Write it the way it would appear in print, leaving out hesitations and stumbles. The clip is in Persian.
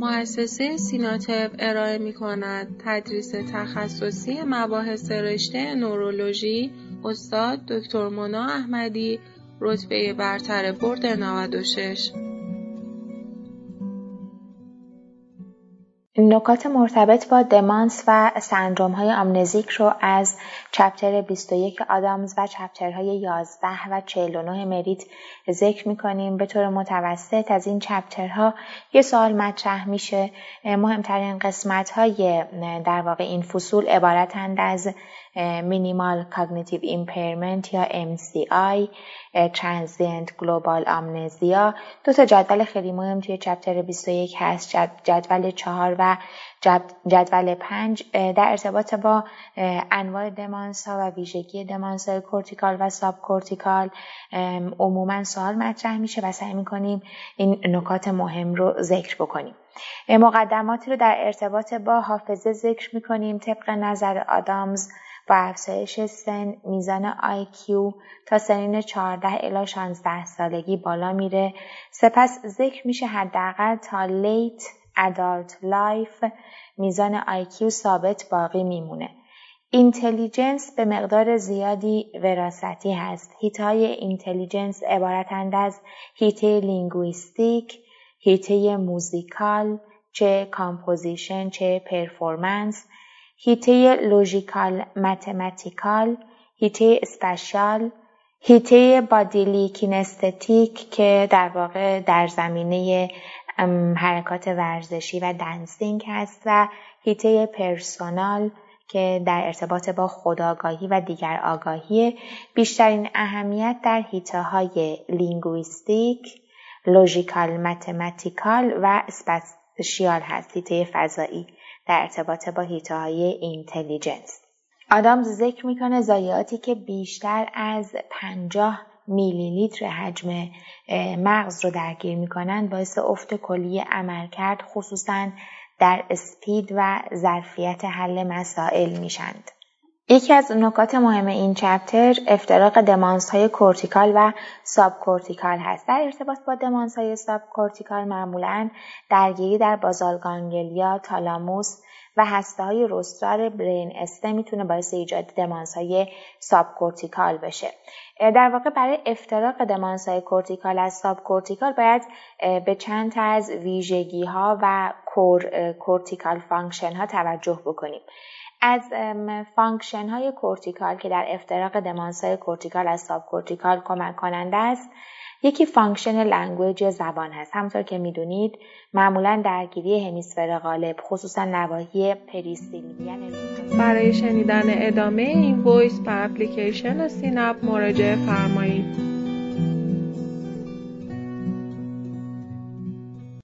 مؤسسه سیناتب ارائه می‌کند تدریس تخصصی مباحث رشته نورولوژی استاد دکتر مونا احمدی رتبه برتر برد 96. نکات مرتبط با دمانس و سندروم‌های آمنزیک رو از چپتر 21 آدامز و چپترهای 11 و 49 مریت ذکر می‌کنیم. به طور متوسط از این چپترها یه سوال مطرح میشه. مهمترین قسمت‌های در واقع این فصول عبارتند از مینیمال کاگنیتیو ایمپیرمنت یا MCI، ترانزینت گلوبال آمنزیا. 2 جدول خیلی مهم توی چپتر 21 هست، جدول 4 و جدول 5 در ارتباط با انواع دمانس ها و ویژگی دمانس های کورتیکال و ساب کورتیکال عموما سوال مطرح میشه و سعی میکنیم این نکات مهم رو ذکر بکنیم. مقدماتی رو در ارتباط با حافظه ذکر میکنیم. طبق نظر آدامز با افزایش سن میزان IQ تا سنین 14 الی 16 سالگی بالا میره. سپس ذکر میشه حداقل تا لیت ادالت لایف میزان IQ ثابت باقی میمونه. اینتلیجنس به مقدار زیادی وراثتی هست. هیت‌های اینتلیجنس عبارتند از هیته لینگویستیک، هیته موزیکال، چه کامپوزیشن چه پرفورمنس، هیته لوژیکال متمتیکال، هیته اسپشیال، هیته بادیلی کینستتیک که در واقع در زمینه حرکات ورزشی و دنسینگ هست و هیته پرسونال که در ارتباط با خودآگاهی و دیگر آگاهی. بیشترین اهمیت در هیته‌های لینگویستیک، لوژیکال متمتیکال و اسپشیال هست، هیته فضایی در ارتباط با هیته‌های اینتلیجنس. آدامز ذکر میکنه ضایعاتی که بیشتر از 50 میلی لیتر حجم مغز رو درگیر میکنن باعث افت کلی عملکرد خصوصاً در اسپید و ظرفیت حل مسائل میشند. یکی از نکات مهم این چپتر افتراق دمانس های کورتیکال و ساب کورتیکال هست. در ارتباط با دمانس های ساب کورتیکال معمولاً درگیری در بازال گانگلیا، تالاموس و هسته های رستار برین استه میتونه باعث ایجاد دمانس های ساب کورتیکال بشه. در واقع برای افتراق دمانس های کورتیکال از ساب کورتیکال باید به چند تا از ویژگی ها و کورتیکال فانکشن ها توجه بکنیم. از فانکشن های کورتیکال که در افتراق دمانس های کورتیکال از ساب کورتیکال کمک کننده است، یکی فانکشن لنگویج زبان هست. همونطور که میدونید معمولا درگیری همیسفر غالب خصوصا نواحی پریسیلیان. برای شنیدن ادامه این وایس به اپلیکیشن سینپ مراجعه فرمایید.